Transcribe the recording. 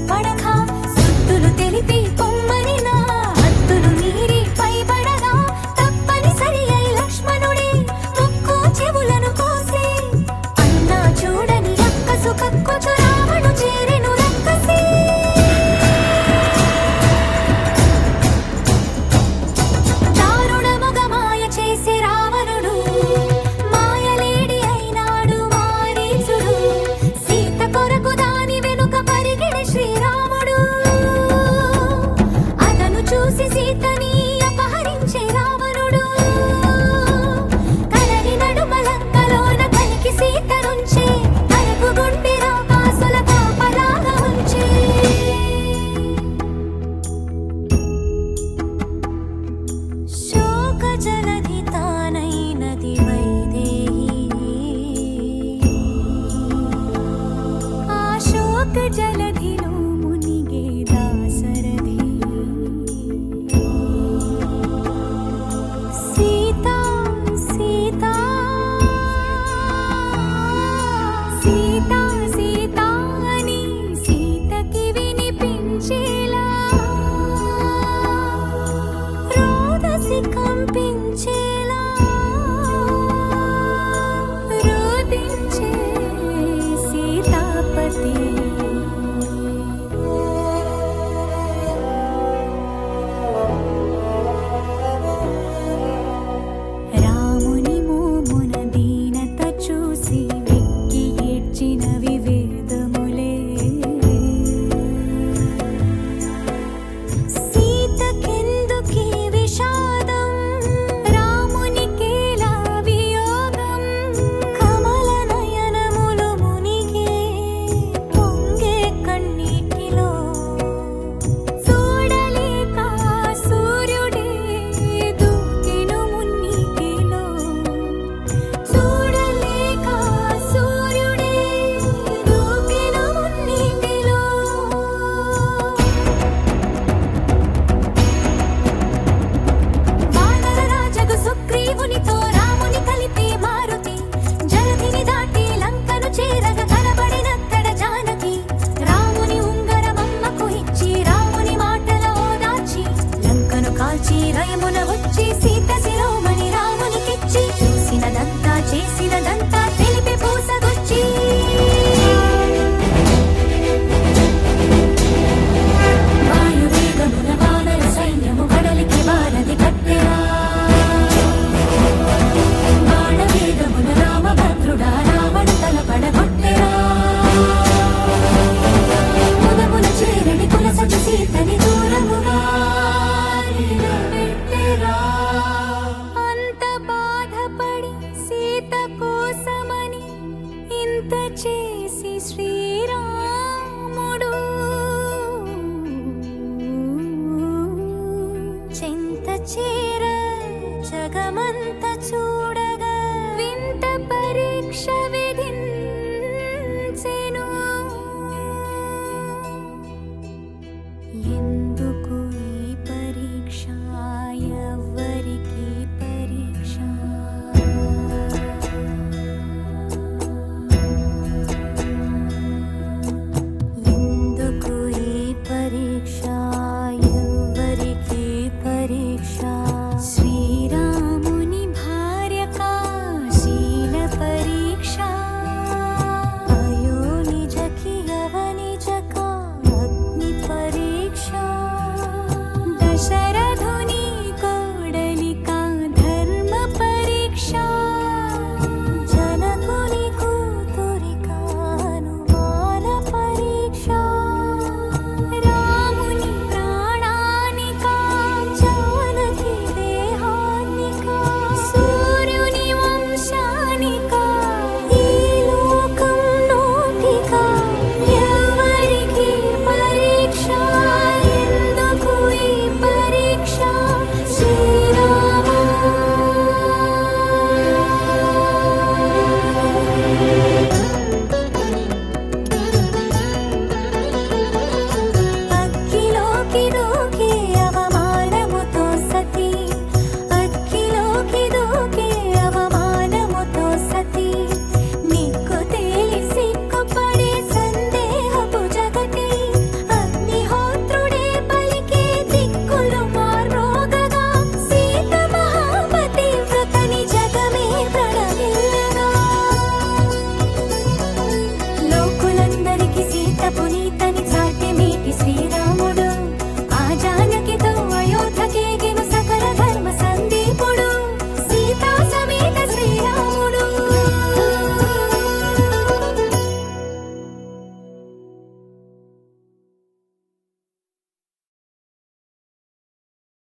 పడగా సుత్తులు తెలిపి పొమ్మనినా హద్దులు మీరి పైబడగా తప్పనిసరి అయి లక్ష్మణుడే ముక్కు చెవులను కోసి అన్నా చూడని అక్కసు కక్కుచు రావణు చేరెను రక్కసి దారుణముగ మాయ చేసి రావణుడు మాయలేడి అయినాడు మారీచుడు సీత కొరకు దాని వెనుక పరిగెడి శ్రీరాముడు అతను చూసి సీతని అపహరించే రావణుడు కలని నడుమలంకలోన కలికి సీత నుంచే తనకు గుండి రాకాసుల కాపలాగా ఉంచే శోక జలధి తానైనది వైదేహి ఆ శోక జలధిలో మునిగే దాశరథి సీతా సీతా సీతా సీతా అని సీతకి వినిపించేలా రోదసి కంపించేలా రోదించే సీతాపతి రాముని మోమున దీనత చూసి వెక్కి ఏడ్చినవి వేదములే సీతకెందుకీ విషాదం రామునికేలా వియోగం కమల నయనములు మునిగే పొంగే కన్నీటిలో చూడలేక సూర్యుడే దూకెను మున్నీటిలో చూడలేక సూర్యుడే దూకెను మున్నీటిలో వానరరాజగు సుగ్రీవునితో రాముని కలిపి మారుతి జలధిని దాటి లంకను చేరగా కనబడినక్కడ జానకి రాముని ఉంగరమమ్మకు ఇచ్చి రాముని మాటల ఓదార్చి లంకను కాల్చి రయమున వచ్చి సీత శిరోమణి రామునికిచ్చి చూసినదంతా చేసినదంతా తెలిపి పూసగొచ్చి వాయువేగమున వానర సైన్యము కడలికి వారధి కట్టెరా బాణవేగమున రామభద్రుడా రావణ తల పడగొట్టెరా ముదమున చేరని కులసతి సీతని దూరముగా నిలబెట్టెరా అంత బాధపడి సీత కోసమని ఇంత చేసి శ్రీరాముడు చింత చేర జగమంత చూడగా వింత పరీక్ష విధించెను ఎందుకు ఈ పరీక్ష ఎవ్వరికి పరీక్ష ఎందుకు ఈ పరీక్ష ఎవ్వరికి పరీక్ష శ్రీరాముని భార్యకా శీల పరీక్ష అయో నిజకి అవనిజక అగ్ని పరీక్ష దశరథ